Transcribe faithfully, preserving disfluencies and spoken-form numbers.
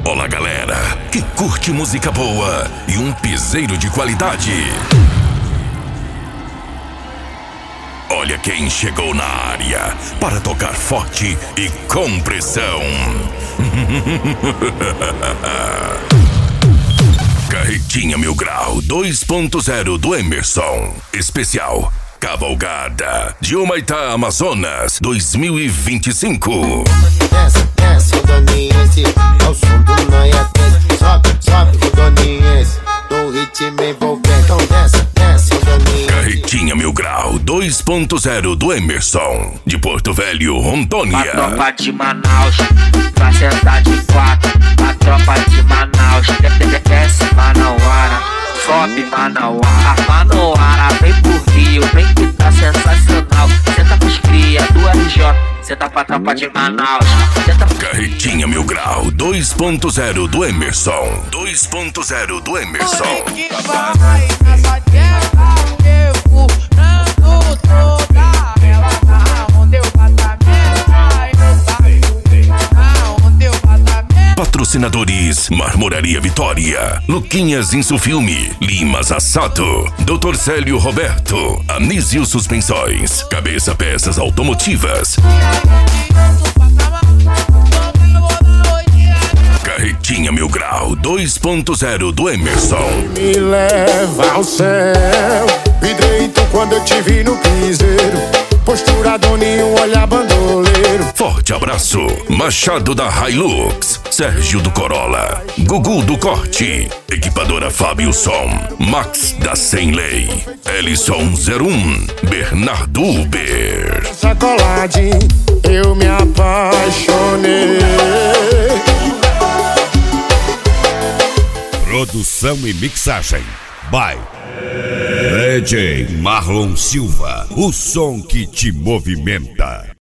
Olá, galera que curte música boa e um piseiro de qualidade. Olha quem chegou na área para tocar forte e com pressão. Carretinha Mil Grau dois ponto zero do Emerson. Especial Cavalgada de Humaitá, Amazonas dois mil e vinte e cinco. Desce, desce o Doniense, ao som do Noia três. Sobe, sobe o Doniense, do ritmo envolvente. Então desce, desce o Doniense. Carretinha Mil Grau dois ponto zero do Emerson, de Porto Velho, Rondônia. A tropa de Manaus vai sentar de quatro. A tropa de Manaus desce Manauara, sobe Manauara. Manauara vem pro Rio, vem que tá sensacional. Senta pros cria do R J, senta pra tropa de Manaus. Senta... Carretinha Mil Grau dois ponto zero do Emerson. dois ponto zero do Emerson. Patrocinadores: Marmoraria Vitória, Luquinhas Insufilme, Limas Assado, doutor Célio Roberto, Anísio Suspensões, Cabeça Peças Automotivas. Carretinha Mil Grau dois ponto zero do Emerson. Me leva ao céu, vi deito quando eu te vi no piseiro. Postura doninho, olhar bandoleiro. Forte abraço, Machado da Hilux, Sérgio do Corolla, Gugu do Corte, Equipadora Fábio Som, Max da Sem Lei, Ellison zero um, Bernardo Uber. Sacolade, eu me apaixonei. Produção e mixagem by D J Marlon Silva, o som que te movimenta.